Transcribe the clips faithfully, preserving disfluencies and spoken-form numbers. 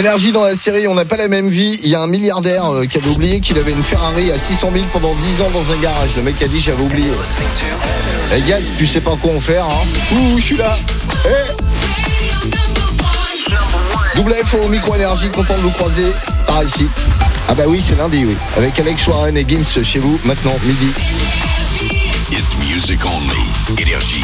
Énergie dans la série, on n'a pas la même vie. Il y a un milliardaire euh, qui avait oublié qu'il avait une Ferrari à six cent mille pendant dix ans dans un garage. Le mec a dit j'avais oublié. Les gars, si tu sais pas quoi en faire, hein. Ouh, je suis là. Hey. Double F au micro Énergie, content de vous croiser par ici. Ah bah oui, c'est lundi, oui. Avec Alex Warren et Gims chez vous, maintenant, midi. It's music only. Énergie.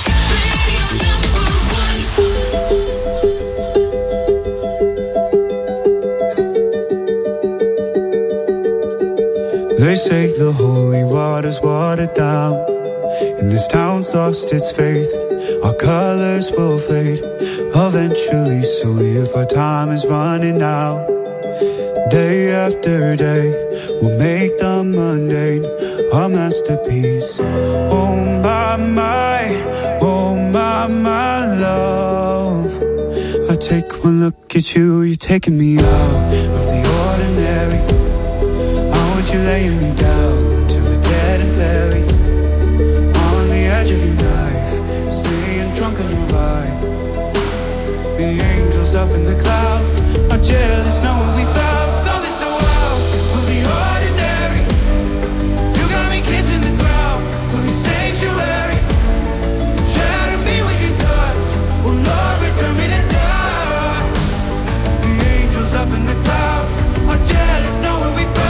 They say the holy water's watered down, and this town's lost its faith. Our colors will fade eventually, so if our time is running out, day after day, we'll make the mundane our masterpiece. Oh my, my, oh my, my love, I take one look at you, you're taking me out of the ordinary. You're laying me down to the dead and buried on the edge of your knife, staying drunk on your vibe. The angels up in the clouds are jealous knowing we found something so out of the ordinary. You got me kissing the ground of your sanctuary. Shatter me with your touch, oh Lord, return me to dust. The angels up in the clouds are jealous knowing we found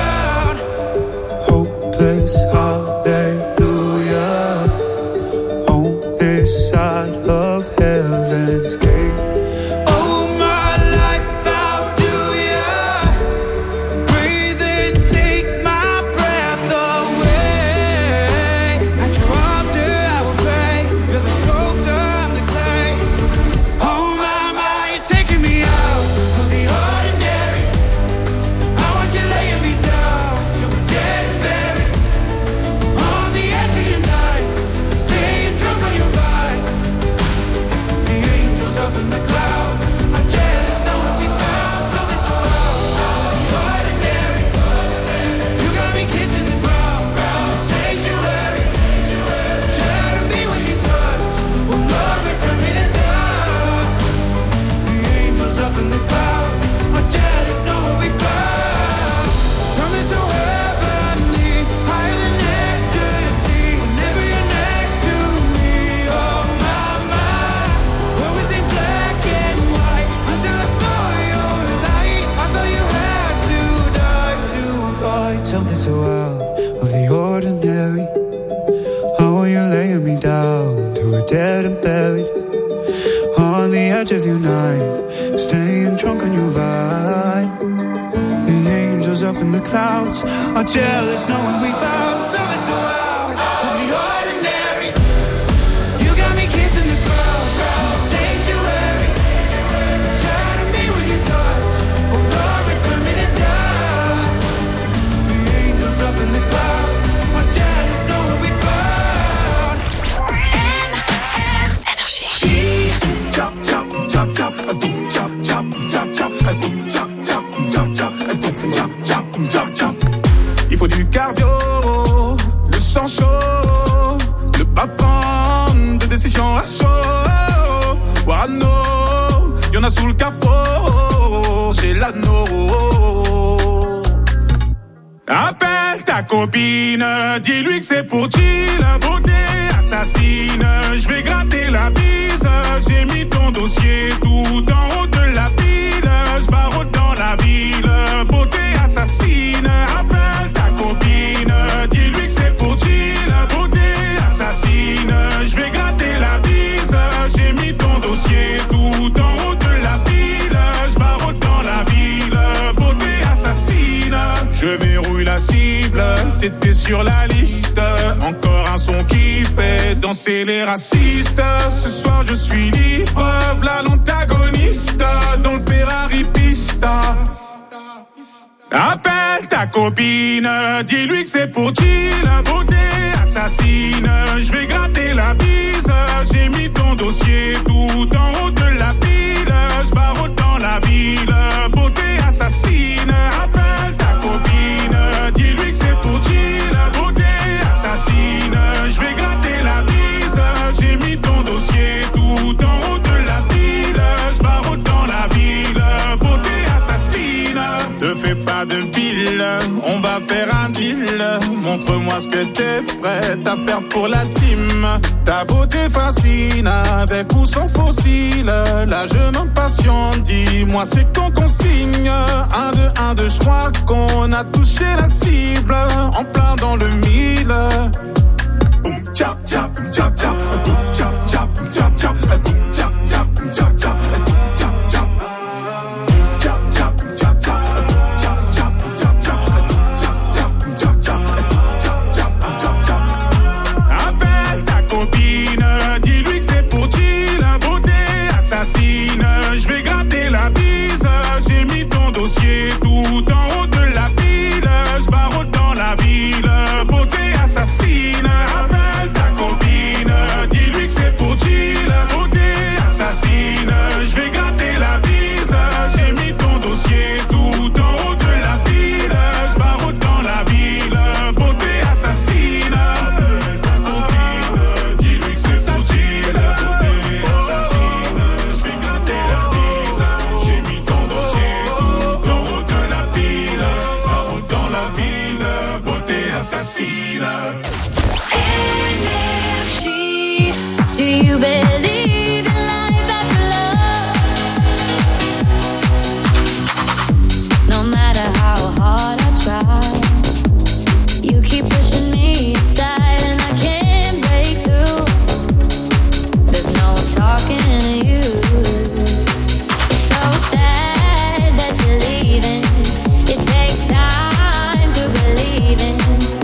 hallelujah on this side of heaven's gate. Oh, my life, how do ya breathe and take my breath away? At your altar I will pray. You're the sculptor, I'm the clay. Oh my, my, you're taking me out of the ordinary. I want you laying me down till we're dead and buried. Up in the clouds, I'm jealous knowing we found something so out of the ordinary. You got me kissing the ground, ground sanctuary. Shatter me with your touch, oh Lord, return me to dust. The angels up in the clouds are jealous knowing we found something so heavenly, higher than ecstasy. Whenever you're next to me, oh my, my, where was it? Black and white, until I saw your light. I thought you had to die to fight something so out of the ordinary. How are you laying me down to a dead and buried on the edge of your knife, staying drunk on your vine. The angels up in the clouds are jealous knowing we found something so out of the ordinary. You got me kissing the ground, ground sanctuary. Shatter me with your touch, oh Lord, return me to dust. The angels up in the clouds are jealous knowing we found Énergie. Chop, chop, chop, chop, a boom, chop, chop, chop, chop, a boom, chop, chop, chop, chop, a boom, chop, chop, chop, chop. Il faut du cardio, le sang chaud, ne pas prendre de décision à chaud. Wano, y'en a sous le capot, j'ai l'anneau. Appelle ta copine, dis-lui que c'est pour chill, beauté assassine. Je vais gratter la bise, j'ai mis ton dossier tout en haut de la pile. Je barre dans la ville, beauté assassine. Appelle ta copine, dis-lui que c'est pour chill, beauté assassine. Je vais gratter la bise, j'ai mis ton dossier tout en haut de la pile. Je barre dans la ville, beauté assassine. Je verrouille la cible, t'étais sur la liste. Encore un son qui fait danser les racistes. Ce soir je suis libre, v'là l'antagoniste dans le Ferrari Pista. Appelle ta copine, dis-lui que c'est pour chill, beauté assassine. Je vais gratter la bise, j'ai mis ton dossier tout en haut de la pile. Je barre dans la ville, beauté assassine. Appelle ta copine, dis-lui que c'est pour chill, beauté assassine. Je vais gratter la bise, j'ai mis ton dossier tout en haut de la pile. Je barre dans la ville, beauté le bill, on va faire un deal. Montre-moi ce que t'es prête à faire pour la team. Ta beauté fascine, avec ou sans fossile. La jeune impatiente, dis-moi c'est qu'on consigne. Un, deux, un, deux, je crois qu'on a touché la cible. En plein dans le mille. Boum, tchap, tchap, tchap, tchap. Boum, tchap, tchap, tchap, tchap. Boum, tchap, tchap, tchap, tchap. Je vais gratter la bise. J'ai mis ton dossier tout en haut de la pile. Je barre dans la ville. Beauté assassine. Appelle ta copine. Dis-lui que c'est pour chill. Beauté assassine. Je vais gratter la bise. J'ai mis ton dossier tout en haut de la pile. Je barre dans la ville. Beauté assassine. Appelle ta copine. Dis-lui que c'est pour chill. Beauté assassine. Assassine. Energy. Do you believe in life after love? No matter how hard I try, you keep pushing me aside and I can't break through. There's no talking to you. So sad that you're leaving. It takes time to believe in.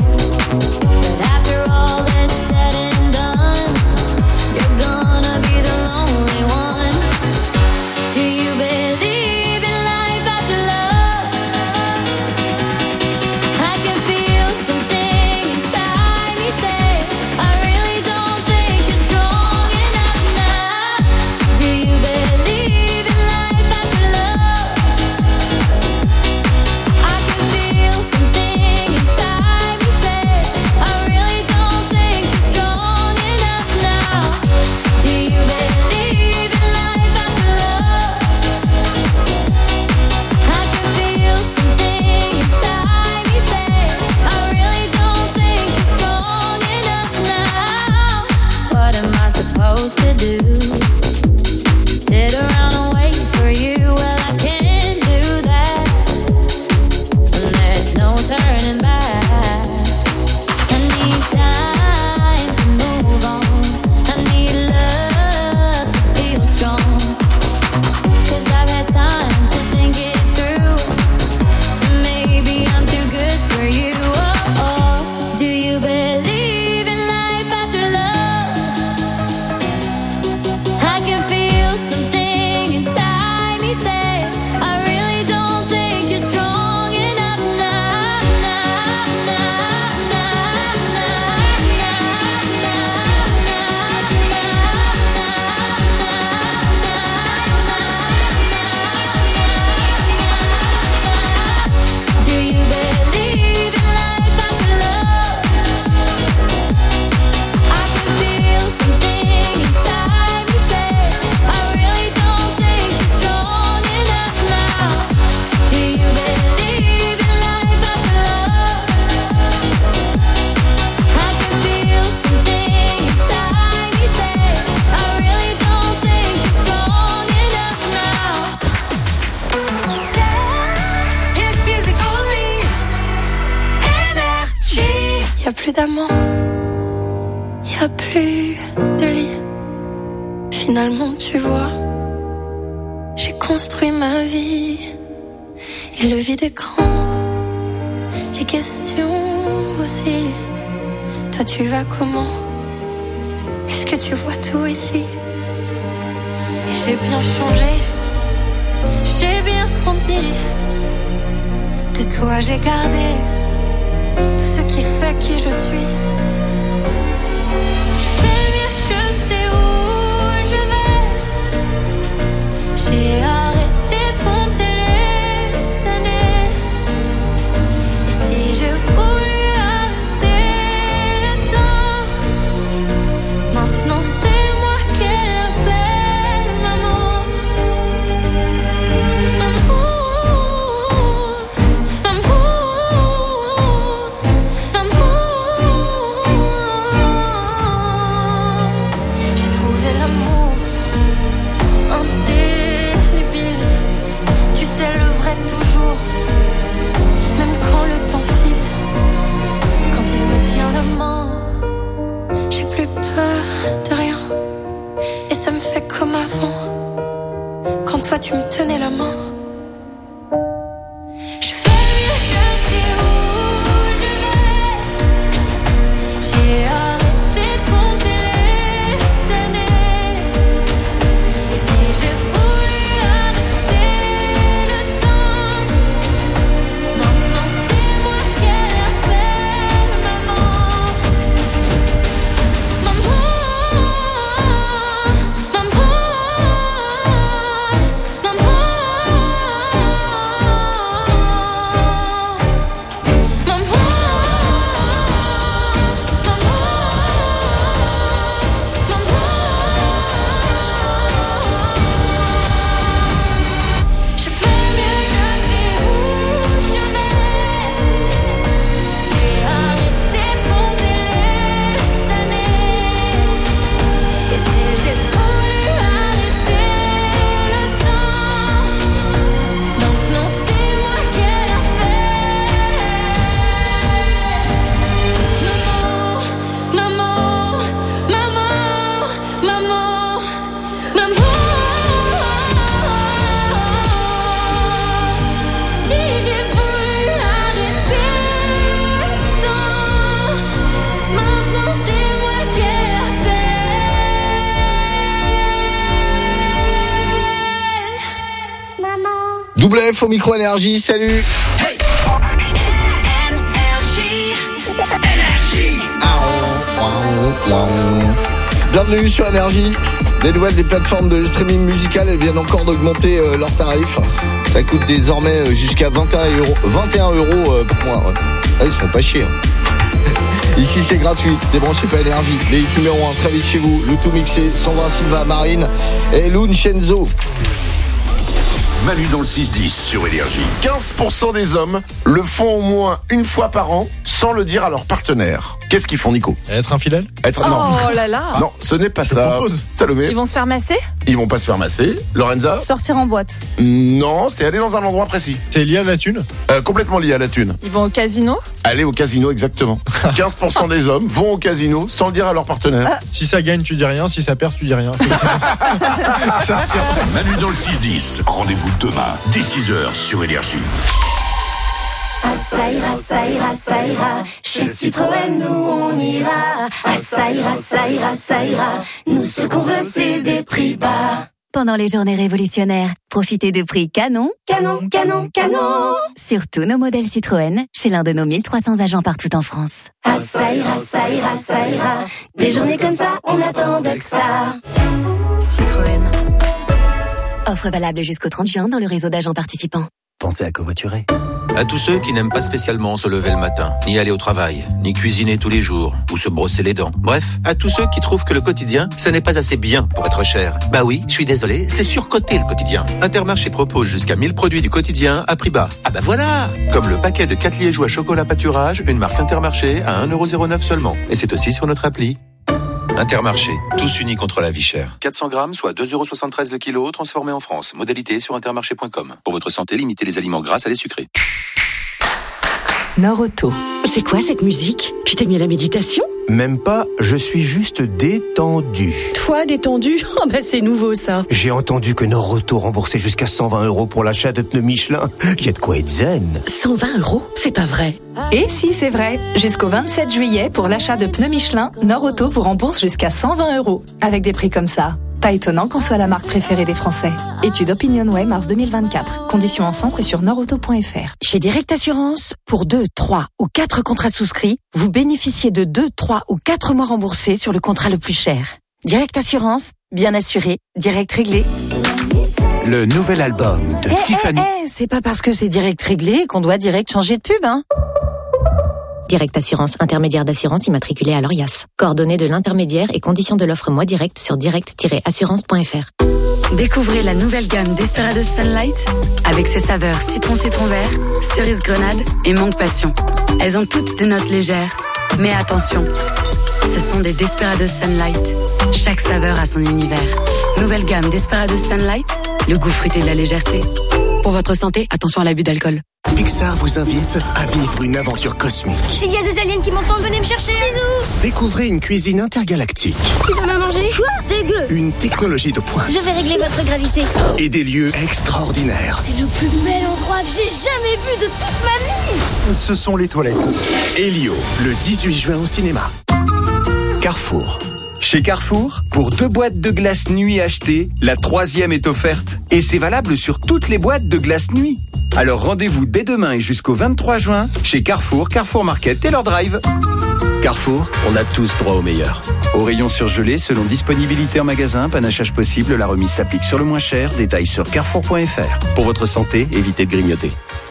plus d'amant, y a plus de lit. Finalement, tu vois, j'ai construit ma vie. Et le vide est grand, les questions aussi. Toi, tu vas comment? Est-ce que tu vois tout ici? Et j'ai bien changé, j'ai bien grandi. De toi, j'ai gardé tout ce qui fait qui je suis. Je fais mieux, je sais où je vais. J'ai arrêté de compter les années. Et si je voulais arrêter le temps, maintenant c'est moi qu'elle appelle maman. Maman, maman. plus peur de rien. Et ça me fait comme avant, quand toi tu me tenais la main. Je fais mieux, je sais où je vais. J'ai arrêté de compter les années. Et si j'ai voulu arrêter le temps, maintenant c'est moi qu'elle appelle maman. Maman, maman, maman, je fais mieux, je sais où je vais. J'ai arrêté de compter les années. Et si j'ai voulu arrêter le temps, maintenant c'est moi qu'elle appelle. Maman, maman, maman, maman, maman. Si j'ai voulu arrêter le temps, maintenant c'est moi qu'elle appelle. Maman. Double F au micro énergie, salut. Bienvenue sur Énergie. Des nouvelles des plateformes de streaming musical, elles viennent encore d'augmenter euh, leurs tarifs. Ça coûte désormais euh, jusqu'à vingt et un euros, vingt et un euros euh, par mois. Ouais. Ah, ils se font pas chier. Hein. Ici c'est gratuit, débranchez pas Énergie. Les hits numéro un très vite chez vous. Le tout mixé, Sandra Silva, Marine et Luncenzo. Manu dans le six dix sur Énergie. quinze pour cent des hommes le font au moins une fois par an sans le dire à leur partenaire. Qu'est-ce qu'ils font, Nico? Être infidèle? Être non. Oh là là. Non, ce n'est pas Je ça. propose. Salomé, Ils vont se faire masser? ils vont pas se faire masser. Lorenza? Sortir en boîte. Non, c'est aller dans un endroit précis. C'est lié à la thune? Euh, complètement lié à la thune. Ils vont au casino? Aller au casino, exactement. quinze pour cent des hommes vont au casino sans le dire à leur partenaire. Si ça gagne, tu dis rien. Si ça perd, tu dis rien. Ça se tient. Manu dans le six dix. Rendez-vous demain, dès six heures sur Énergie. Ah ça ira, ça ira, ça ira. Chez Citroën, nous on ira. Ah ça ira, ça ira, ça ira. Nous ce qu'on veut c'est des prix bas. Pendant les journées révolutionnaires, profitez de prix canon Canon, canon, canon. sur tous nos modèles Citroën chez l'un de nos mille trois cents agents partout en France. Ah ça ira, ça ira, ça ira. Des journées comme ça, on attendait que ça. Citroën. Offre valable jusqu'au trente juin dans le réseau d'agents participants. Pensez à covoiturer. À tous ceux qui n'aiment pas spécialement se lever le matin, ni aller au travail, ni cuisiner tous les jours, ou se brosser les dents. Bref, à tous ceux qui trouvent que le quotidien, ça n'est pas assez bien pour être cher. Bah oui, je suis désolé, c'est surcoté le quotidien. Intermarché propose jusqu'à mille produits du quotidien à prix bas. Ah bah voilà! Comme le paquet de quatre liégeois chocolat pâturage, une marque Intermarché à un euro zéro neuf seulement. Et c'est aussi sur notre appli. Intermarché, tous unis contre la vie chère. quatre cents grammes, soit deux euros soixante-treize le kilo, transformé en France. Modalité sur intermarché point com. Pour votre santé, limitez les aliments gras à les sucrés. Nord-Auto. C'est quoi cette musique? Tu t'es mis à la méditation? Même pas, je suis juste détendu. Toi, détendu? Oh bah c'est nouveau ça. J'ai entendu que Nord-Auto remboursait jusqu'à cent vingt euros pour l'achat de pneus Michelin. Il y a de quoi être zen. cent vingt euros? C'est pas vrai. Et si, c'est vrai. Jusqu'au vingt-sept juillet, pour l'achat de pneus Michelin, Nord-Auto vous rembourse jusqu'à cent vingt euros. Avec des prix comme ça. Pas étonnant qu'on soit la marque préférée des Français. Étude OpinionWay mars deux mille vingt-quatre. Conditions en centre et sur nordauto point f r. Chez Direct Assurance, pour deux, trois ou quatre contrats souscrits, vous bénéficiez de deux, trois ou quatre mois remboursés sur le contrat le plus cher. Direct Assurance, bien assuré, direct réglé. Le nouvel album de Eh, Tiffany. eh, eh, c'est pas parce que c'est direct réglé qu'on doit direct changer de pub, hein. Direct Assurance, intermédiaire d'assurance immatriculé à l'Orias. Coordonnées de l'intermédiaire et conditions de l'offre Moi Direct sur direct tiret assurance point f r. Découvrez la nouvelle gamme Desperados Sunlight avec ses saveurs citron citron vert, cerise grenade et mangue passion. Elles ont toutes des notes légères. Mais attention, ce sont des Desperados Sunlight. Chaque saveur a son univers. Nouvelle gamme Desperados Sunlight, le goût fruité de la légèreté. Pour votre santé, attention à l'abus d'alcool. Pixar vous invite à vivre une aventure cosmique. S'il y a des aliens qui m'entendent, venez me chercher. Bisous. Découvrez une cuisine intergalactique. Tu vas me manger? Quoi? Dégueu. Une technologie de pointe. Je vais régler votre gravité. Et des lieux extraordinaires. C'est le plus bel endroit que j'ai jamais vu de toute ma vie. Ce sont les toilettes. Elio, le dix-huit juin au cinéma. Carrefour. Chez Carrefour, pour deux boîtes de glace nuit achetées, la troisième est offerte. Et c'est valable sur toutes les boîtes de glace nuit. Alors rendez-vous dès demain et jusqu'au vingt-trois juin chez Carrefour, Carrefour Market et leur drive. Carrefour, on a tous droit au meilleur. Au rayon surgelé, selon disponibilité en magasin, panachage possible, la remise s'applique sur le moins cher. Détails sur carrefour point f r. Pour votre santé, évitez de grignoter.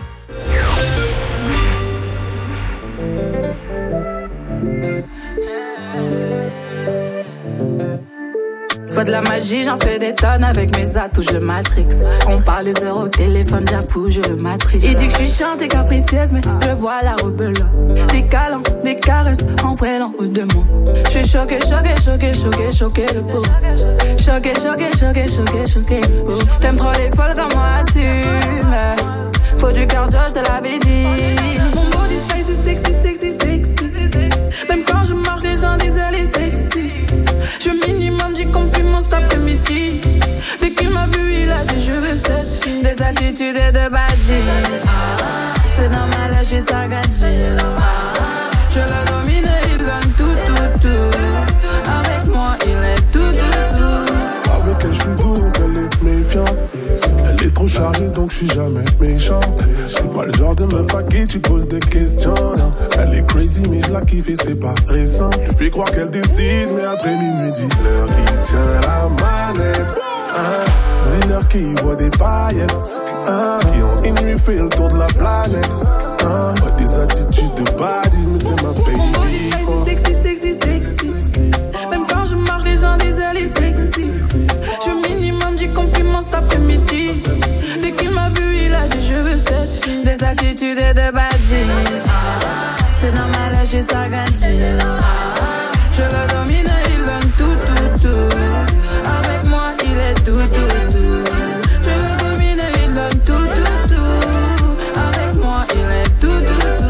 C'est pas de la magie, j'en fais des tonnes avec mes atouts, je le matrix. On parle des heures au téléphone, j'avoue, je le matrix. Il dit que je suis chiante et capricieuse, mais je vois la rebelle. Des câlins, des caresses, en vrai, l'en haut de moi. Je suis choqué, choqué, choqué, choqué, choqué, le pauvre. Choqué, choqué, choqué, choqué, choqué, le pauvre. T'aimes trop les folles comme moi, assume. Faut du cardio, je te l'avais dit. Mon body style, c'est sexy, sexy, sexy. Même quand je marche, les gens disent elle est sexy. Je minimum du compliment cet après-midi. Dès qu'il m'a vu, il a dit je veux cette fille. Des attitudes et de badges. C'est normal, là, je suis sa gadget. Je le domine et il donne tout, tout, tout. Avec moi, il est tout, tout, tout. Avec elle, je suis doux, donc elle est méfiante. Elle est trop chargée, donc je suis jamais méchant. C'est pas le genre de meuf à qui tu poses des questions, non. Elle est crazy, mais je la kiffe et c'est pas récent. Je fais croire qu'elle décide, mais après minuit, dis-leur qui tient la manette. Hein? Dis-leur qui voit des paillettes. Hein? Qui ont une nuit fait le tour de la planète. Hein? Ouais, des attitudes de badisme, mais c'est ma baby. Mon body style, c'est sexy, sexy, sexy. Même quand je marche, les gens disent elle est sexy. Je minimum du compliment cet après-midi. Dès qu'il m'a vu, il a dit je veux cette fille. Des attitudes et de badges. C'est normal, là, je suis sa gadget. Je le domine et il donne tout, tout, tout. Avec moi, il est tout, tout, tout. Je le domine et il donne tout, tout, tout. Avec moi, il est tout, tout,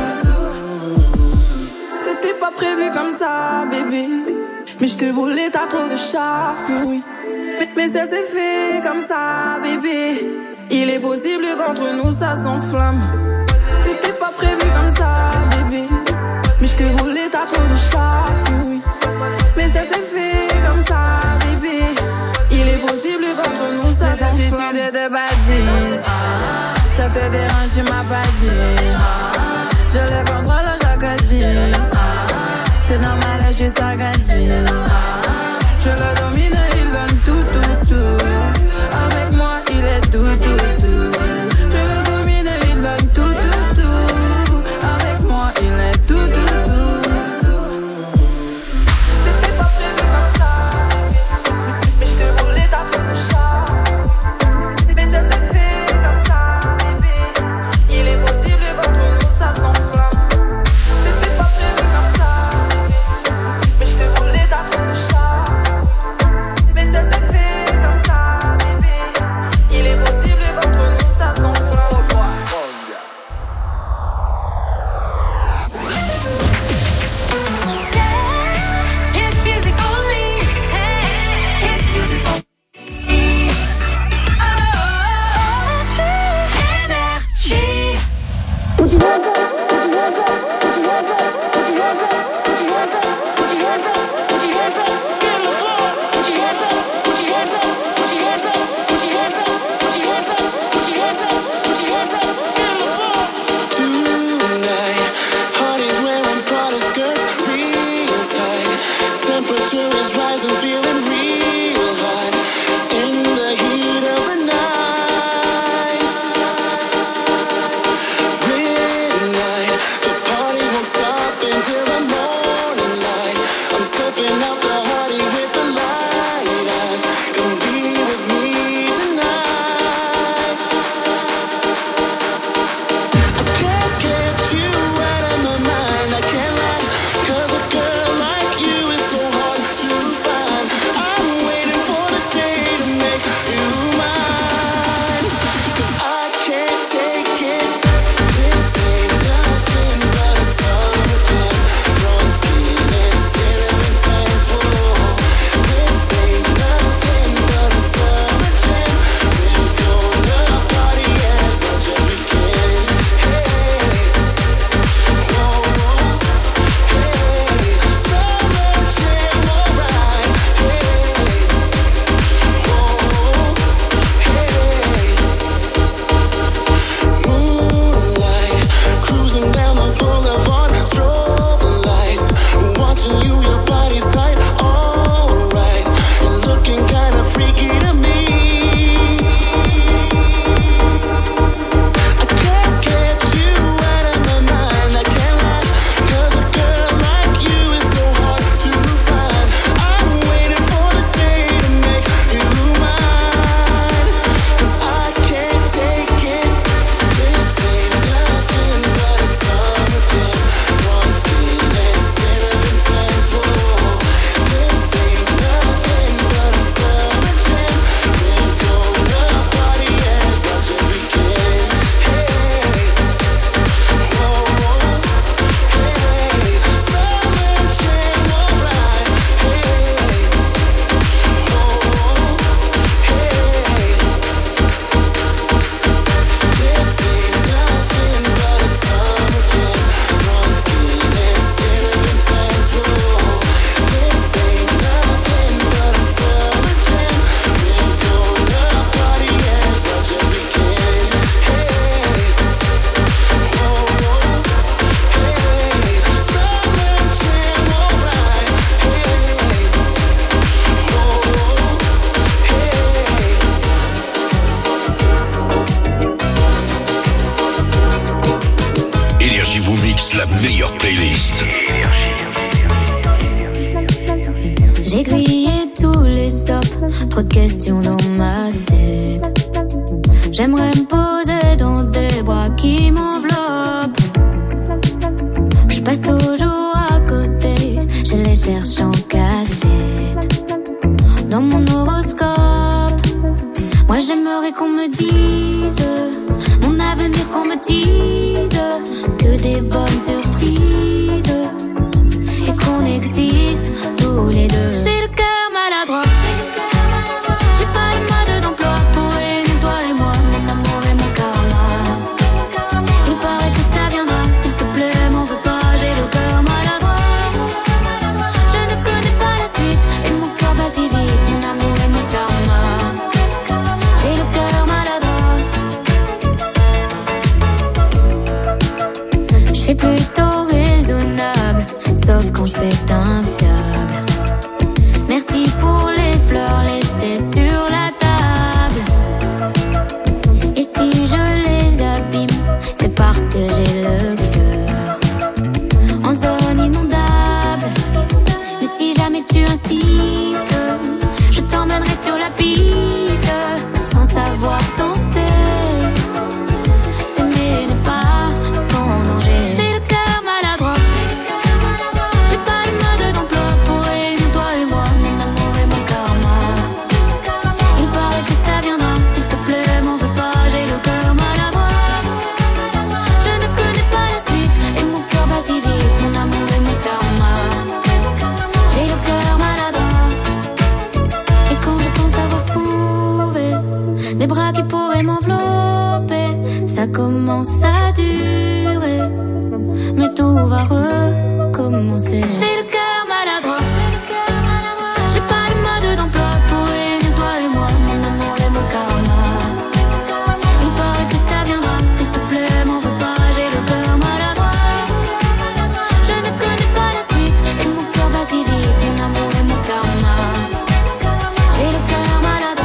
tout. C'était pas prévu comme ça, bébé. Mais je te voulais, t'as trop de charme, oui. Mais, mais ça s'est fait comme ça, bébé. Il est possible qu'entre nous ça s'enflamme. C'était pas prévu comme ça, bébé. Mais je te voulais, t'as trop de charme, oui. Mais ça s'est fait comme ça, bébé. Il est possible qu'entre nous ça s'enflamme. Des attitudes et de badges. Ça te dérange, tu m'as pas dit. Je le contrôle chaque dit. C'est normal, je suis sa gadget. Je le domine, il donne tout, tout, tout. Avec moi, il est tout, tout, tout. Je le domine, il donne tout, tout, tout. Avec moi, il est tout, tout, tout. C'était pas prévu comme ça. Mais je te voulais, t'as trop de charme. Mais ça s'est fait comme ça, bébé. Il est possible qu'entre nous ça s'enflamme. C'était pas prévu comme ça. Mais je te voulais, t'as trop de charme. Mais ça s'est fait comme ça, bébé. Il est possible qu'entre nous ça s'enflamme. Hit music only. Hit music only. Oh, energy. Put your hands up, put your hands up, put your hands up, put your hands up, put your hands up, put your hands up, put your hands up, get on the floor, put your hands up, put your hands up, put your hands up, put your hands up, put your hands up, put your hands up, put your hands up, get on the floor. Tonight, heart is wearing Prada skirts, real tight. Temperature is rising, feeling real hot in the heat of the night. Midnight, the party won't stop until the morning light. I'm stepping out the party with the light eyes. Come be with me tonight. I can't get you out of my mind, I can't lie. 'Cause a girl like you is so hard to find. I dix, la meilleure playlist. J'ai grillé tous les stops, trop de questions dans ma tête. J'aimerais me poser dans des bras qui m'enveloppent. Je passe toujours à côté, je les cherche en cachette. Dans mon horoscope, moi j'aimerais qu'on me dise mon avenir, qu'on me dise que des bonnes surprises et qu'on existe tous les deux. J'ai le cœur maladroit, j'ai pas le mode d'emploi pour réunir toi et moi, mon amour et mon karma. Il paraît que ça viendra, s'il te plaît, m'en veux pas, j'ai le cœur maladroit. Je ne connais pas la suite et mon cœur bat si vite, mon amour et mon karma. J'ai le cœur maladroit. Je suis plutôt raisonnable, sauf quand je pète un câble. Merci pour les fleurs laissées sur la table. Et si je les abîme, c'est parce que j'ai le cœur en zone inondable. Mais si jamais tu insistes, je t'emmènerai sur la piste, sans savoir danser. S'aimer n'est pas sans danger. J'ai le cœur maladroit, j'ai pas le mode d'emploi pour réunir toi et moi, mon amour et mon karma. Il paraît que ça viendra, s'il te plaît, m'en veux pas, j'ai le cœur maladroit. Je ne connais pas la suite et mon cœur bat si vite, mon amour et mon karma. J'ai le cœur maladroit. Et quand je pense avoir trouvé des bras qui pourraient m'envelopper, ça commence à durer, mais tout va recommencer. J'ai le cœur maladroit, j'ai pas le mode d'emploi pour réunir toi et moi, mon amour et mon karma. Il paraît que ça viendra, s'il te plaît, m'en veux pas, j'ai le cœur maladroit. Je ne connais pas la suite et mon cœur bat si vite, mon amour et mon karma. J'ai le cœur maladroit.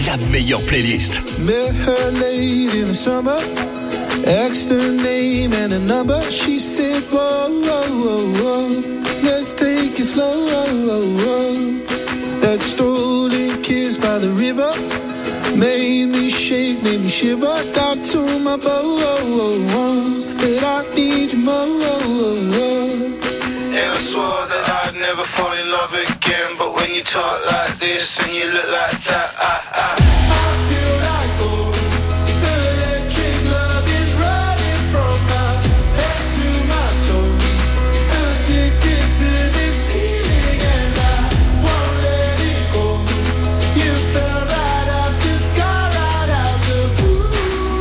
la meilleure playlist. Met her late in the summer, asked her name and a number. She said, whoa, whoa, whoa, whoa, let's take it slow. That stolen kiss by the river made me shake, made me shiver. Down to my bones, that I need you more. And I swore that I'd never fall in love again. But when you talk like this and you look like that, I, I, I feel like gold. The electric love is running from my head to my toes. Addicted to this feeling and I won't let it go. You fell right out the sky, right out the blue.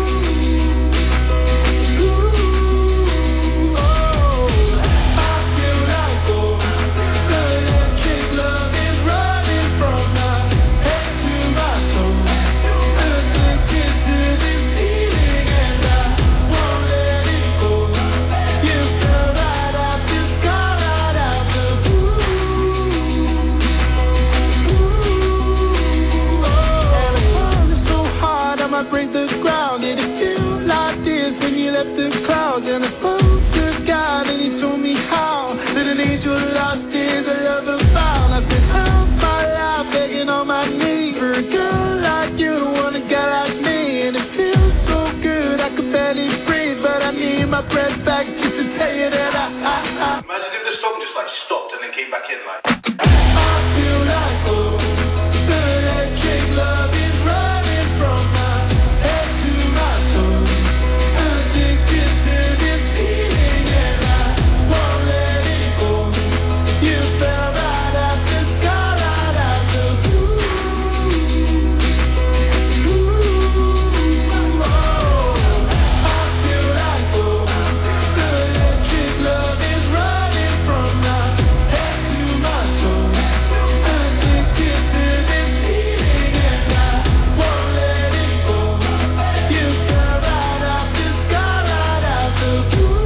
Blue. Oh, I feel like gold. The electric love is running from my head to my toes. Addicted to this feeling and I won't let it go. You fell right out the sky, right out the blue. And I'm falling so hard I might break the ground. Did it feel like this when you left the clouds? And I spoke to God and he told me how that an angel lost is a lover found. I spent half my life begging on my knees for a girl like you to want a guy like me. And it feels so good I could barely breathe, but I need my breath back just to tell you that I, I, I Imagine if the song just like stopped and then came back in like. I feel like gold. The electric love is running from my head to my toes. Addicted to this feeling and I won't let it go. You fell right out the sky, right out the blue. Blue. Oh, I feel like gold. The electric love is running from my head to my toes. Addicted to this feeling and I won't let it go. You fell right out the sky, right out the blue.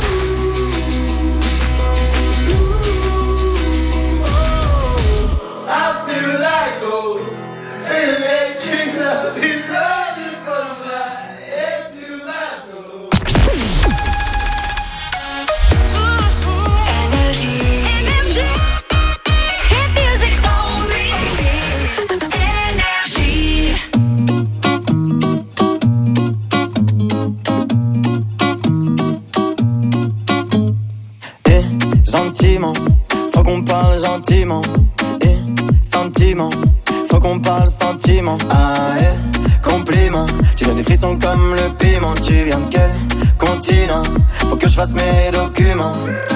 Blue. Oh, I feel like gold. Electric love is running from my head to my toes. Hit music only. Energy. Eh, gentiment, faut qu'on parle gentiment. Eh, sentiment, faut qu'on parle sentiment. Ah, eh, compliment, tu donnes des frissons comme le piment. Tu viens de quel continent? Faut que je fasse mes documents.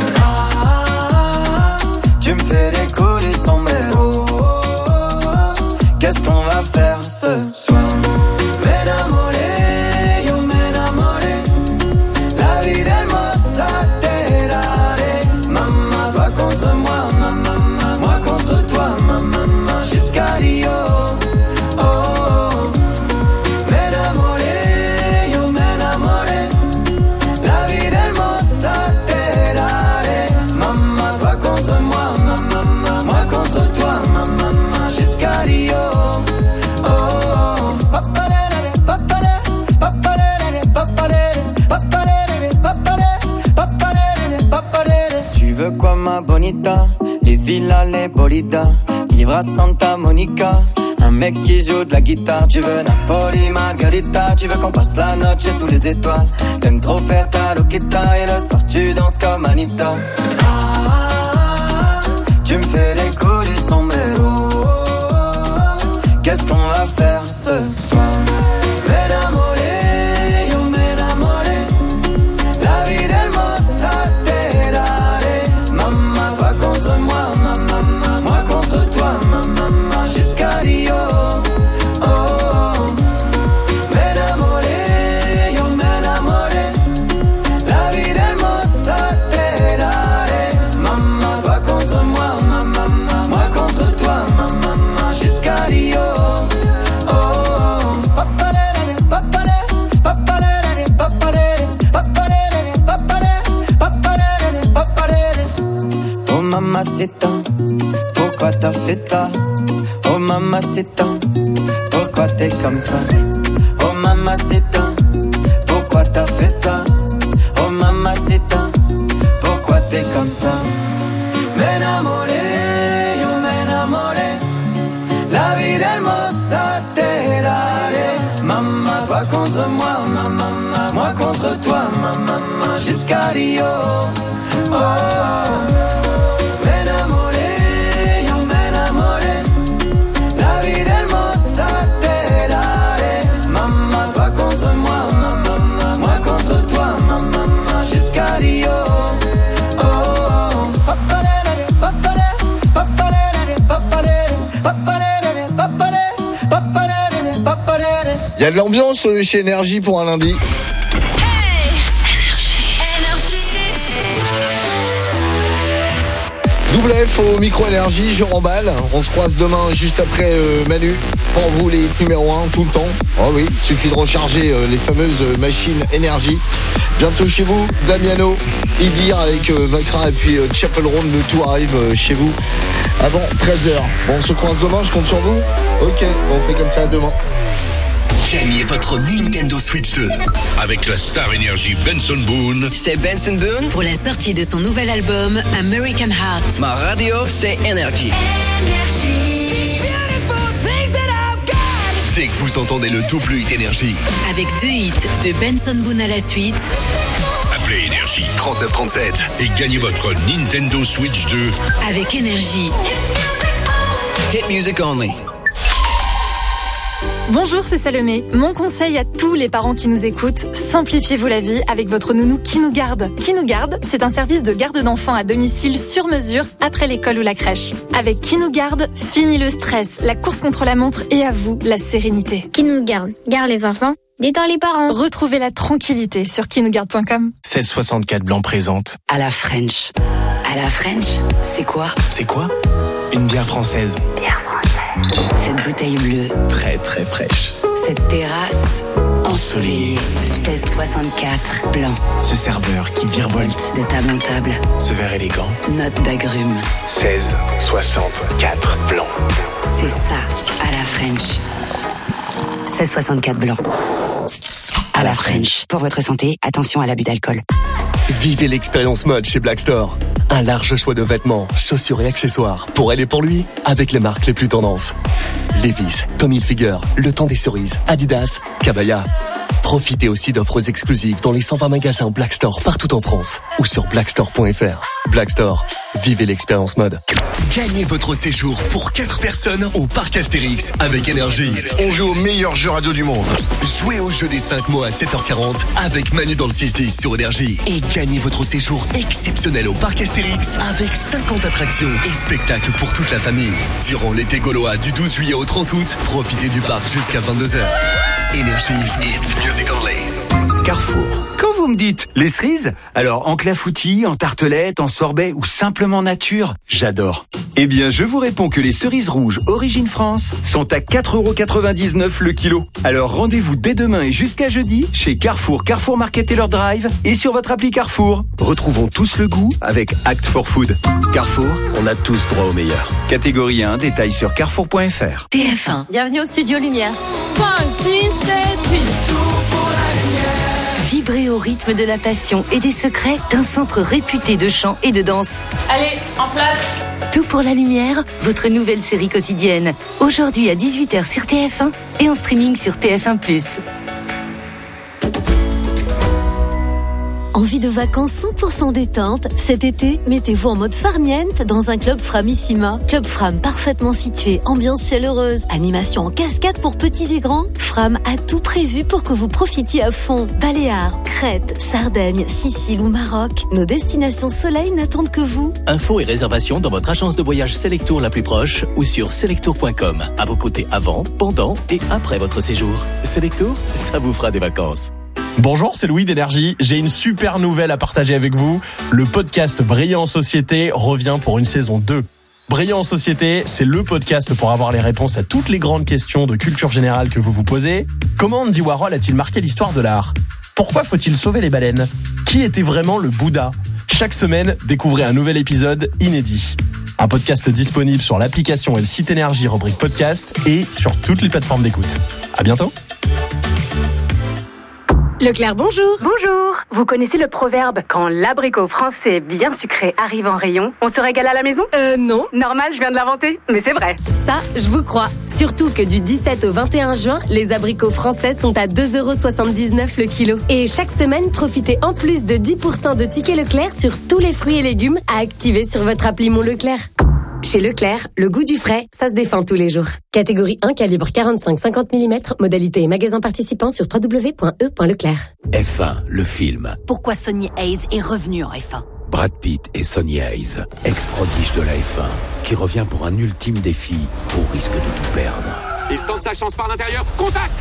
Ah, tu me fais des coups du sombrero. Qu'est-ce qu'on va faire ce soir? M'enamoré, yo m'enamoré. La vie d'hermosa te daré. Maman, toi contre moi, maman, moi contre toi, maman, jusqu'à Rio. Oh, oh. M'enamoré, yo m'enamoré. La vie d'hermosa te daré. Maman, toi contre moi, maman, moi contre toi, maman, jusqu'à Rio. Oh, oh. Papalere, papalere, papalere, papalere, papalere, papalere, papalere, papalere. Tu veux quoi ma bonita? Les villas, les bolidas, vivre à Santa Monica. Un mec qui joue de la guitare. Tu veux Napoli, Margarita. Tu veux qu'on passe la noche sous les étoiles. T'aimes trop faire ta loquita et le soir tu danses comme Anita. Ah, tu me fais des coups du sombrero. Qu'est-ce qu'on va faire ce soir? M'enamoré, yo m'enamoré. La vie d'hermosa te daré. Maman, toi contre moi, maman, moi contre toi, maman, jusqu'à Rio. Oh, oh. M'enamoré, yo m'enamoré. La vie d'hermosa te daré. Maman, toi contre moi, maman, moi contre toi, maman, jusqu'à Rio. Oh, oh. Papalere, papalere, papalere, papalere, papalere, papalere, papalere, papalere. Oh mamacita, pourquoi t'as fait ça? Oh mamacita, pourquoi pourquoi t'es comme ça? Oh mamacita, pourquoi t'as fait ça? Oh mamacita, pourquoi t'es comme ça? M'enamoré, yo m'enamoré, la vida hermosa te daré. Maman, toi contre moi, maman, moi contre toi, maman, jusqu'à Rio. Oh, m'enamoré, yo m'enamoré, la vida hermosa te daré. Maman, toi contre moi, maman, moi contre toi, maman, jusqu'à Rio. Il y a de l'ambiance chez Énergie pour un lundi. Double F au micro Énergie, je remballe. On se croise demain juste après euh, Manu. Pour vous les numéro un tout le temps. Oh oui, il suffit de recharger euh, les fameuses machines Énergie. Bientôt chez vous, Damiano, Idir avec euh, Vacra et puis euh, Chapel Round, le tout arrive euh, chez vous avant treize heures. Bon, on se croise demain, je compte sur vous. Ok, on fait comme ça à demain. Gagnez votre Nintendo Switch deux avec la star énergie Benson Boone. C'est Benson Boone pour la sortie de son nouvel album American Heart. Ma radio, c'est Energy. Dès que vous entendez le double hit énergie. Avec deux hits de Benson Boone à la suite. Appelez Énergie trente-neuf trente-sept et gagnez votre Nintendo Switch deux avec Énergie. Hit music only. Bonjour, c'est Salomé. Mon conseil à tous les parents qui nous écoutent, simplifiez-vous la vie avec votre nounou qui nous garde. Qui nous garde, c'est un service de garde d'enfants à domicile sur mesure après l'école ou la crèche. Avec Qui nous garde, fini le stress, la course contre la montre et à vous, la sérénité. Qui nous garde? Garde les enfants, détend les parents. Retrouvez la tranquillité sur qui nous garde point com. seize soixante-quatre Blanc présente. À la French. À la French, c'est quoi? C'est quoi? Une bière française. Bière française. Cette bouteille bleue. Très très fraîche. Cette terrasse ensoleillée. seize soixante-quatre Blanc. Ce serveur qui virevolte de table en table. Ce verre élégant. Note d'agrumes. seize soixante-quatre Blanc. C'est ça, à la French. seize soixante-quatre Blanc. À la French. Pour votre santé, attention à l'abus d'alcool. Vivez l'expérience mode chez Black Store. Un large choix de vêtements, chaussures et accessoires pour elle et pour lui, avec les marques les plus tendances. Levi's, Tommy Hilfiger, Le Temps des Cerises, Adidas, Cabaya. Profitez aussi d'offres exclusives dans les cent vingt magasins Black Store partout en France ou sur blackstore point f r. Black Store, vivez l'expérience mode. Gagnez votre séjour pour quatre personnes au parc Astérix avec Énergie. On joue au meilleur jeu radio du monde. Jouez au jeu des cinq mots à sept heures quarante avec Manu dans le six dix sur Énergie. Et gagnez votre séjour exceptionnel au parc Astérix avec cinquante attractions et spectacles pour toute la famille. Durant l'été gaulois du douze juillet au trente août, profitez du parc jusqu'à vingt-deux heures. Énergie, it's music only. Carrefour. Quand vous me dites les cerises, alors en clafoutis, en tartelette, en sorbet ou simplement nature, j'adore. Eh bien, je vous réponds que les cerises rouges Origine France sont à quatre euros quatre-vingt-dix-neuf le kilo. Alors rendez-vous dès demain et jusqu'à jeudi chez Carrefour, Carrefour Market Taylor Drive et sur votre appli Carrefour. Retrouvons tous le goût avec Act for Food. Carrefour, on a tous droit au meilleur. Catégorie un, détails sur carrefour point f r. T F un. Bienvenue au Studio Lumière. cinq, six, sept, huit. Vibrez au rythme de la passion et des secrets d'un centre réputé de chant et de danse. Allez, en place. Tout pour la lumière, votre nouvelle série quotidienne. Aujourd'hui à dix-huit heures sur T F un et en streaming sur T F un plus. Envie de vacances cent pour cent détente? Cet été, mettez-vous en mode farniente dans un club Framissima. Club Fram parfaitement situé, ambiance chaleureuse, animation en cascade pour petits et grands. Fram a tout prévu pour que vous profitiez à fond. Baléares, Crète, Sardaigne, Sicile ou Maroc, nos destinations soleil n'attendent que vous. Infos et réservations dans votre agence de voyage Selectour la plus proche ou sur selectour point com. À vos côtés avant, pendant et après votre séjour. Selectour, ça vous fera des vacances. Bonjour, c'est Louis d'Énergie. J'ai une super nouvelle à partager avec vous. Le podcast Brillant en Société revient pour une saison deux. Brillant en Société, c'est le podcast pour avoir les réponses à toutes les grandes questions de culture générale que vous vous posez. Comment Andy Warhol a-t-il marqué l'histoire de l'art? Pourquoi faut-il sauver les baleines? Qui était vraiment le Bouddha? Chaque semaine, découvrez un nouvel épisode inédit. Un podcast disponible sur l'application et le site Énergie rubrique podcast et sur toutes les plateformes d'écoute. À bientôt. Leclerc, bonjour. Bonjour. Vous connaissez le proverbe « Quand l'abricot français bien sucré arrive en rayon, on se régale à la maison » Euh, non. Normal, je viens de l'inventer, mais c'est vrai. Ça, je vous crois. Surtout que du dix-sept au vingt et un juin, les abricots français sont à deux euros soixante-dix-neuf le kilo. Et chaque semaine, profitez en plus de dix pour cent de tickets Leclerc sur tous les fruits et légumes à activer sur votre appli Mon Leclerc. Chez Leclerc, le goût du frais, ça se défend tous les jours. Catégorie un, calibre quarante-cinq à cinquante millimètres, modalité et magasin participant sur w w w point e point leclerc. F un, le film. Pourquoi Sonny Hayes est revenu en F un? Brad Pitt et Sonny Hayes, ex-prodige de la F un, qui revient pour un ultime défi au risque de tout perdre. Il tente sa chance par l'intérieur. Contact!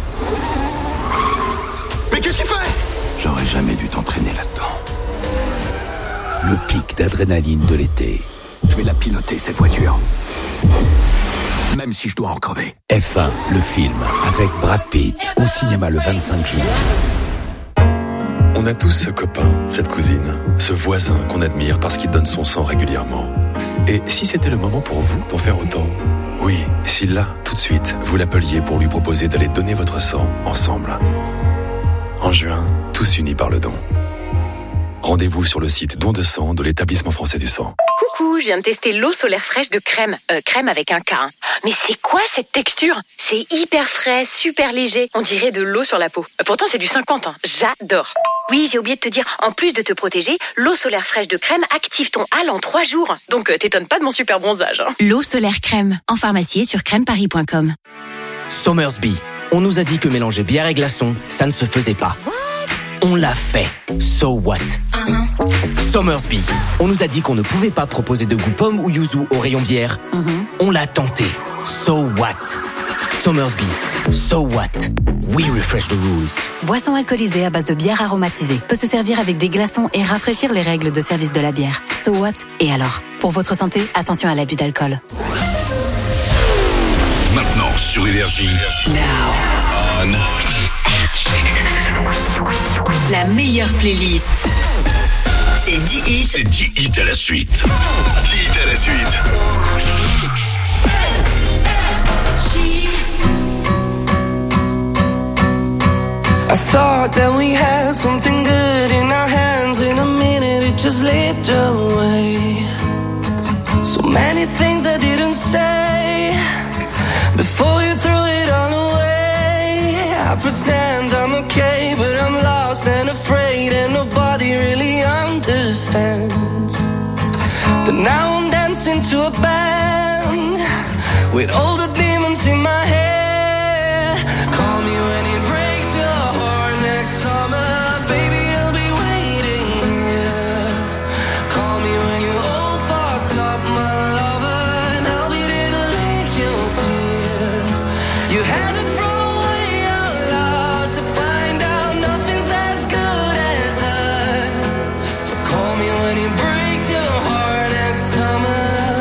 Mais qu'est-ce qu'il fait? J'aurais jamais dû t'entraîner là-dedans. Le pic d'adrénaline de l'été. Je vais la piloter, cette voiture. Même si je dois en crever. F un, le film, avec Brad Pitt, au cinéma le vingt-cinq juillet. On a tous ce copain, cette cousine, ce voisin qu'on admire parce qu'il donne son sang régulièrement. Et si c'était le moment pour vous d'en faire autant? Oui, si là, tout de suite, vous l'appeliez pour lui proposer d'aller donner votre sang ensemble. En juin, tous unis par le don. Rendez-vous sur le site don de sang de l'établissement français du sang. Coucou, je viens de tester l'eau solaire fraîche de Crème. Euh, Crème avec un K. Hein. Mais c'est quoi cette texture? C'est hyper frais, super léger. On dirait de l'eau sur la peau. Euh, pourtant, c'est du cinquante. Hein. J'adore. Oui, j'ai oublié de te dire, en plus de te protéger, l'eau solaire fraîche de Crème active ton hâle en trois jours. Donc, euh, t'étonnes pas de mon super bronzage. Hein. L'eau solaire Crème, en pharmacie et sur crème paris point com. Somersby. On nous a dit que mélanger bière et glaçons, ça ne se faisait pas. On l'a fait. So what? Uh-huh. Somersby. On nous a dit qu'on ne pouvait pas proposer de goût pomme ou yuzu au rayon bière. Uh-huh. On l'a tenté. So what? Somersby. So what? We refresh the rules. Boisson alcoolisée à base de bière aromatisée peut se servir avec des glaçons et rafraîchir les règles de service de la bière. So what? Et alors? Pour votre santé, attention à l'abus d'alcool. Maintenant sur Énergie. Now on. La meilleure playlist. C'est dix hits. C'est dix hits à la suite. dix hits à la suite. I thought that we had something good in our hands. In a minute it just slipped away. So many things I didn't say before you threw it all away. I pretend I'm okay, but I'm lost and afraid, and nobody really understands. But now I'm dancing to a band with all the demons in my head. Call me when it breaks your heart next summer, baby, I'll be waiting, yeah. Call me when you're all fucked up, my lover, and I'll be there to lick your tears. You had to throw away out loud to find out nothing's as good as us. So call me when it breaks your heart next summer.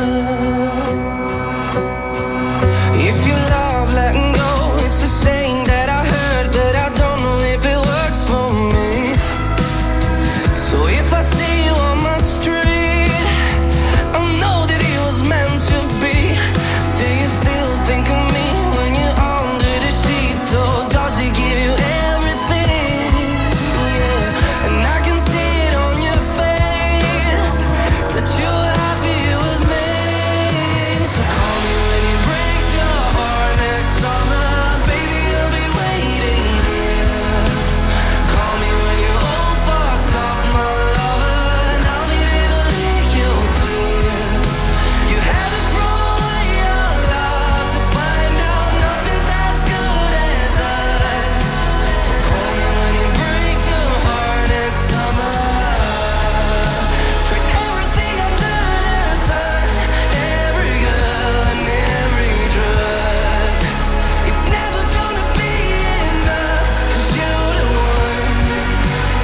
If you love letting go, it's a saying that I heard, but I don't know if it works for me. So if I see you on my street, I know that it was meant to be. Do you still think of me when you're under the sheets? So does it give you everything? Yeah, and I can see it on your face that you're happy with me. So call me when it breaks your heart next summer, baby, I'll be waiting here. Call me when you're all fucked up, my lover, and I'll be there to lick your tears. You had to throw away out loud to find out nothing's as good as us. So call me when it breaks your heart next summer. For everything under the sun, every girl and every drug, it's never gonna be enough, 'cause you're the one.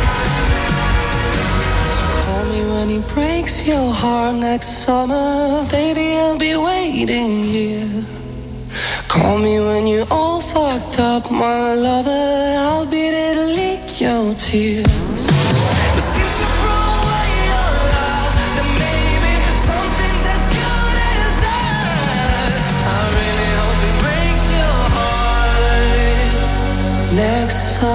Call me when he breaks your heart next summer, baby, I'll be waiting here. Call me when you're all fucked up, my lover, I'll be there to lick your tears. But since you throw away your love, then maybe something's as good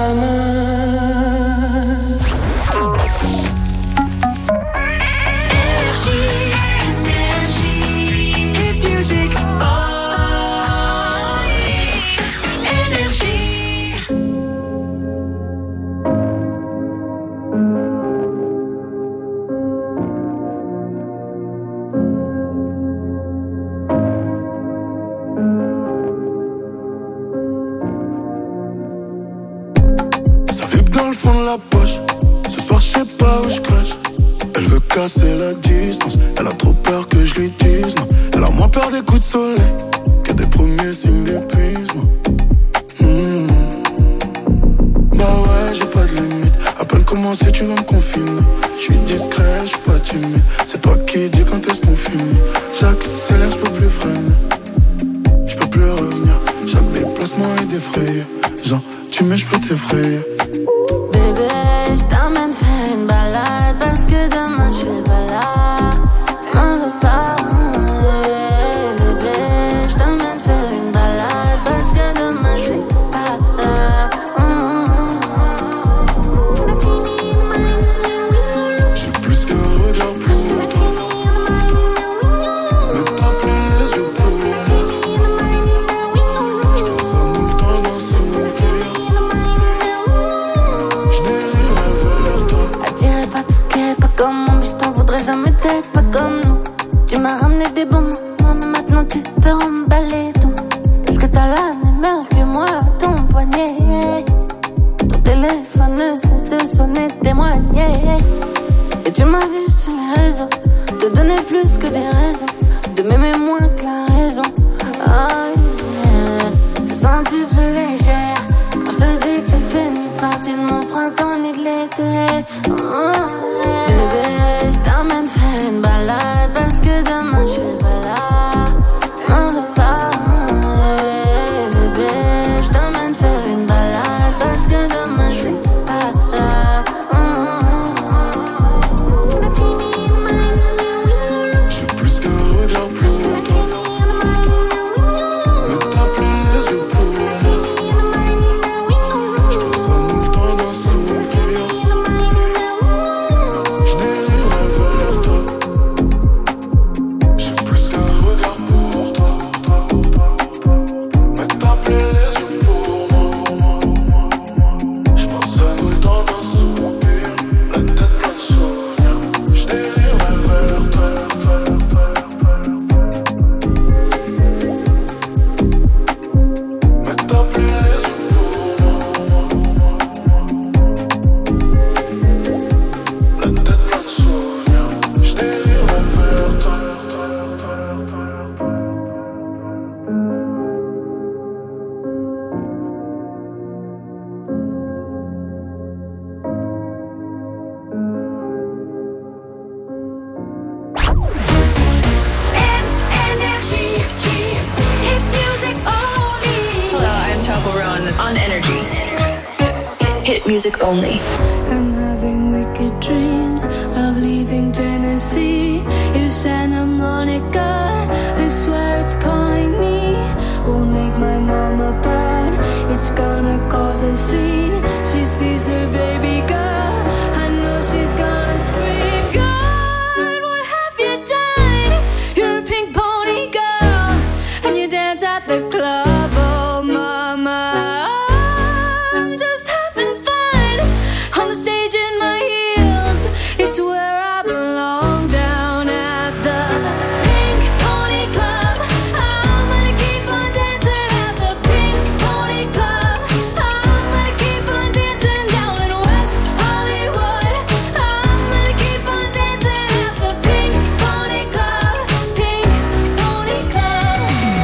Dans le fond de la poche, ce soir je sais pas où je crache. Elle veut casser la distance, elle a trop peur que je lui dise non. Elle a moins peur des coups de soleil que des premiers signes d'épuisement. mmh. Bah ouais, j'ai pas de limite. À peine commencé, tu vas me confiner. Je suis discret, je suis pas timide. C'est toi qui dis quand est-ce qu'on finit. J'accélère, je peux plus freiner. Je peux plus revenir. Chaque déplacement est défrayé. Genre, tu mets, je peux t'effrayer. Bébé, je t'emmène faire une balade parce que demain je suis pas là. M'en veux pas, bébé, je t'emmène faire une balade parce que demain je suis pas là. J'ai plus qu'un regard pour toi. Ne t'as plus les yeux pour moi. Je pense à nous le temps d'un sourire. Comme moi, mais je t'en voudrais jamais d'être pas comme nous. Tu m'as ramené des bons moments, mais maintenant tu peux emballer tout. Est-ce que t'as la même heure que moi, ton poignet? Ton téléphone ne cesse de sonner, témoigner. Et tu m'as vu sur les réseaux, te donner plus que des raisons, de m'aimer moins que la raison. Oh yeah, je sens tu plus légère quand je te dis que tu fais ni partie de mon printemps ni de l'été. Oh yeah. Bébé, je t'emmène faire une balade parce que demain je suis pas là. M'en veux pas, bébé, je t'emmène faire une balade parce que demain je suis pas là. J'ai plus qu'un regard pour toi. Ne t'as plus les yeux pour moi. Je pense à nous le temps d'un sourire. Je dérive vers toi. J'ai plus qu'un regard pour toi. Ne t'as plus les yeux pour moi. Je pense à nous le temps d'un soupir. La tête pleine de souvenirs. Je dérive vers toi. Mais t'as plus les yeux pour moi. La tête pleine de souvenirs. Je dérive vers toi. Hello, I'm Chapo Ron on Energy. Hit music only. I'm having wicked dreams of leaving Tennessee. You Santa Monica, I swear it's calling me. Won't make my mama proud, it's gonna cause a scene. She sees her baby girl, I know she's gonna scream. God, what have you done? You're a pink pony girl, and you dance at the club, oh mama. I'm just having fun on the stage in my heels. It's where I belong, down at the Pink Pony Club. I'm gonna keep on dancing at the Pink Pony Club. I'm gonna keep on dancing down in West Hollywood. I'm gonna keep on dancing at the Pink Pony Club. Pink Pony Club.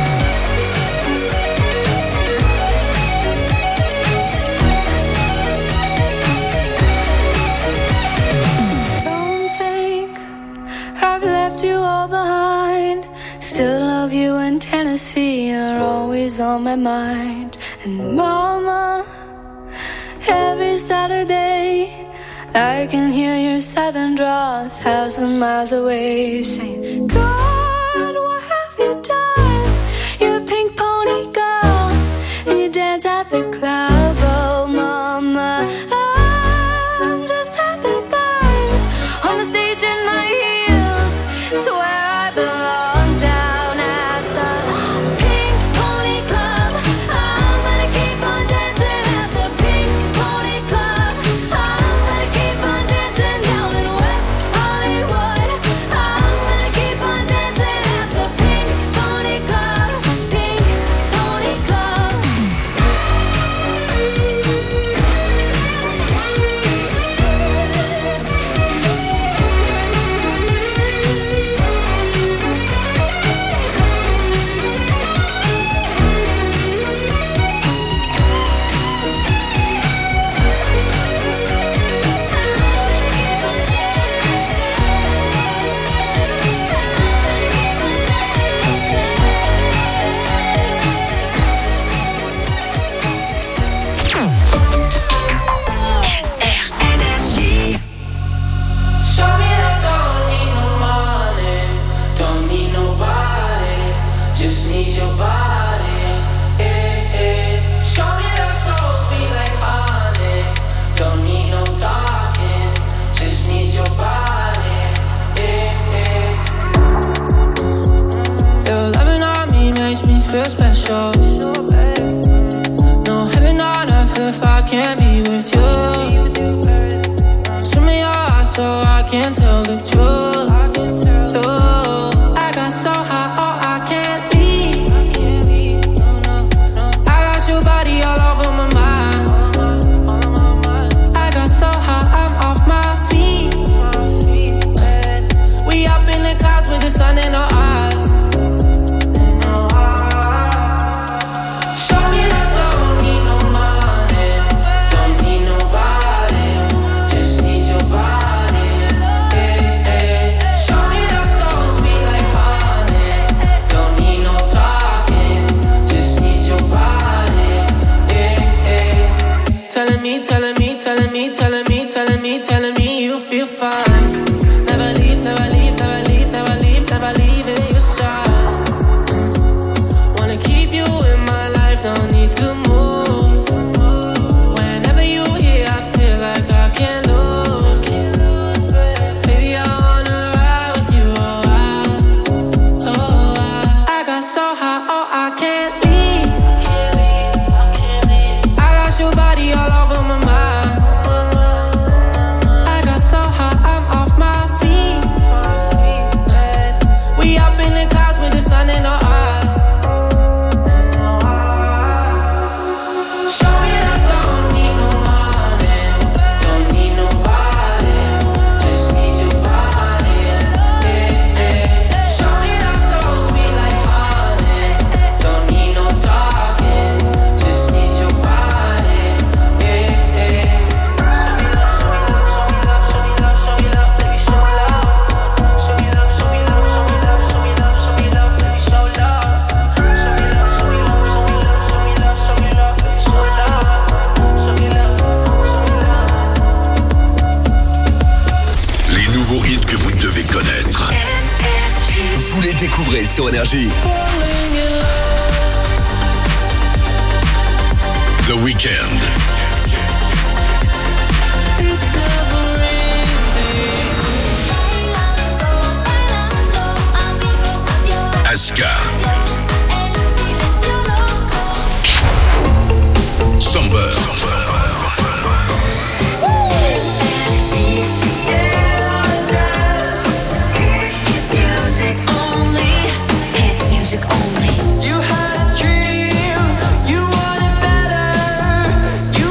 Don't think I've left you all behind. Still love you in Tennessee, you're always on my mind. And mama, every Saturday I can hear your southern drawl a thousand miles away, saying, God, what have you done? You're a pink pony girl, and you dance at the club, oh mama. show. No heaven on earth if I can't be with you. Swim in your eyes so I can tell the truth. Ooh, I got so high, oh I can't leave. I got your body all over my mind. I got so high, I'm off my feet. We up in the clouds with the sun in our eyes. Show me that don't need no money, don't need nobody, just need your body. Eh, eh. Show me that soul sweet like honey, don't need no talking, just need your body. Eh, eh. Telling me, telling me, telling me, telling me, telling me, telling me you feel fine. Never leave, never leave, never leave, never leave, never leave in your side. Wanna keep you in my life, no need to move. Whenever you here, I feel like I can't lose. Baby, I wanna ride with you, oh I, oh I. I got so high, oh I can't leave. I got your body all over my mind. I got so high, I'm off my feet. We up in the clouds with the sun in our eyes. Show me that don't need no money, don't need nobody, just need your body. Eh, eh. Show me that soul sweet like honey, don't need no talking, just need your body. Eh, eh. Les nouveaux hits que vous devez connaître. Vous les découvrez sur Énergie. The Weeknd. Aska. Somber. You had a dream, you wanted better, you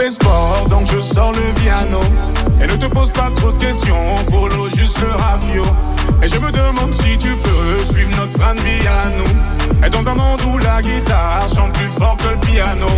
coupé sport, donc je sors le piano. Et ne te pose pas trop de questions, follow juste le rafio. Et je me demande si tu peux suivre notre train de vie à nous. Et dans un monde où la guitare chante plus fort que le piano.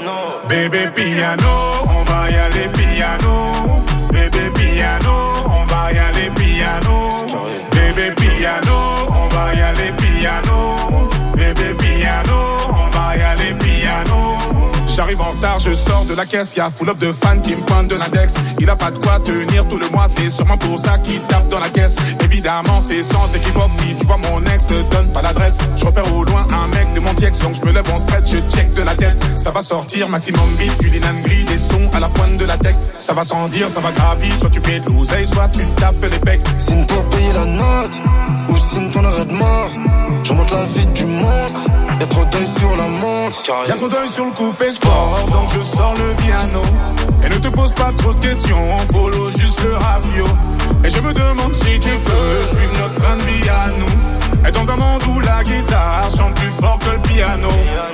Bébé piano, on va y aller piano. Bébé piano, on va y aller piano. Bébé piano, on va y aller piano. Bébé piano, on va y aller piano. J'arrive en retard, je sors de la caisse, y'a full up de fans qui me pointent de l'index. Il a pas de quoi tenir tout le mois, c'est sûrement pour ça qu'il tape dans la caisse. Évidemment, c'est sans équivoque, si tu vois mon ex, te donne pas l'adresse. Je repère au loin un mec de mon tiex, donc je me lève en stretch, je check de la tête. Ça va sortir, maximum beat, du Linan Gris, des sons à la pointe de la tech. Ça va sans dire, ça va gravir, soit tu fais de l'oseille, soit tu taffes les becs. Signe pour payer la note, ou signe ton arrêt de mort. Je remonte la vie du monstre, y'a trop d'œil sur la montre. Y'a trop d'œil sur le coupé sport, donc je sors le piano. Et ne te pose pas trop de questions, follow juste le rafio. Et je me demande si tu peux suivre notre train de vie à nous. Et dans un monde où la guitare chante plus fort que le piano.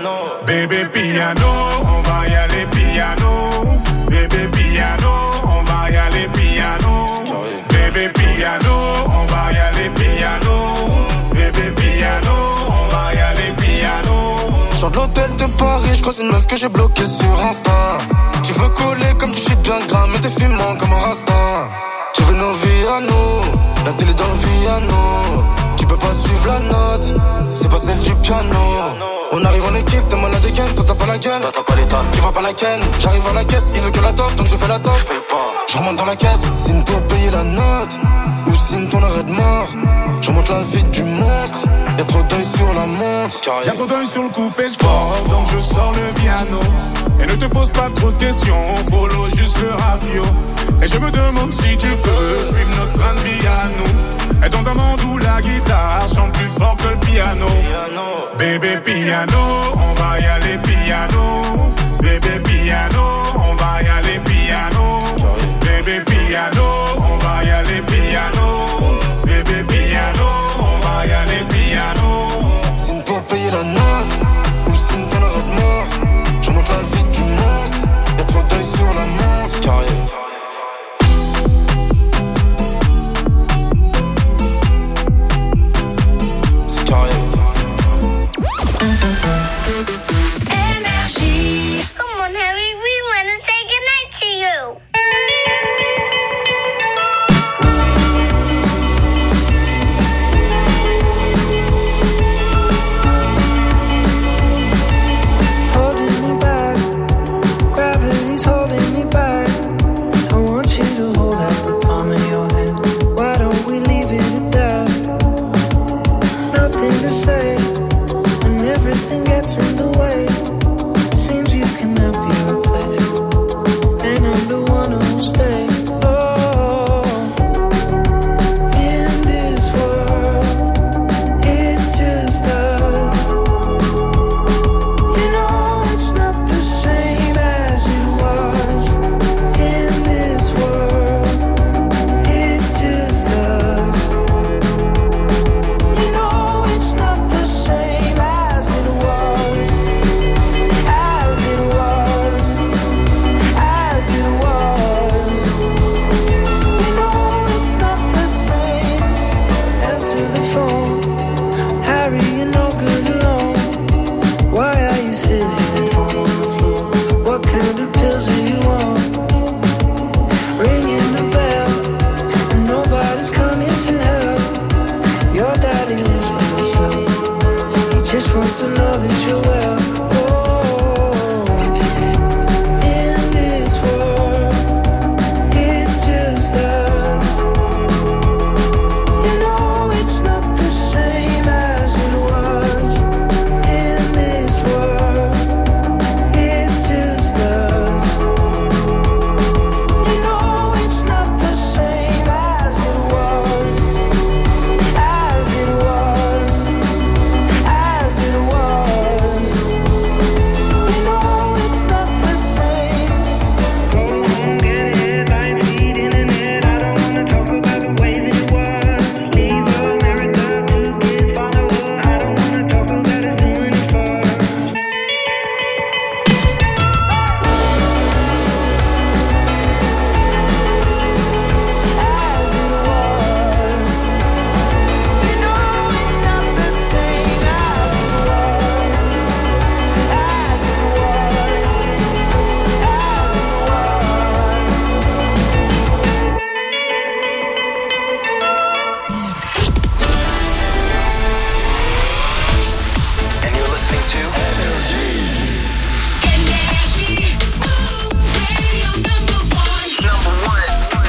Bébé piano, on va y aller piano. Bébé piano, on va y aller piano. Bébé piano, on va y aller piano. Bébé piano, on va y aller piano. Sors de l'hôtel de Paris, je croise une meuf que j'ai bloquée sur Insta. Tu veux coller comme tu shit bien gras, mais t'es fumant comme un rasta. Tu veux nos vies à nous, la télé dans le piano. Tu peux pas suivre la note, c'est pas celle du piano. On arrive en équipe, t'es mal à dégaine, toi t'as pas la gueule, t'as pas l'état, tu vois pas la ken. J'arrive à la caisse, il veut que la toffe, donc je fais la toffe. Je fais pas, je remonte dans la caisse, signe pour payer la note, ou signe ton arrêt de mort. Je remonte la vie du monstre, y'a trop d'œil sur la montre. Y'a trop d'œil sur le coupé sport, donc je sors le piano. Et ne te pose pas trop de questions, follow juste le rafio. Et je me demande si tu peux suivre notre train de vie à nous. Et dans un monde où la guitare chante plus fort que le piano. Bébé piano, on va y aller piano. Bébé piano, on va y aller piano. Bébé piano, on va y aller piano. Bébé piano, on va y aller piano. Signe pour payer la note, ou signe ton arrêt de mort. Je monte la vie du monstre, y'a trop d'œil sur la montre. Carré. C'est carré. Énergie. Come on, Harry, we wanna say goodnight to you. Say, when everything gets in the way, seems you cannot be replaced, and I'm the one who'll stay. Oh, in this world, it's just us. You know it's not the same as it was. In this world, it's just us. Just wants to know that you're well.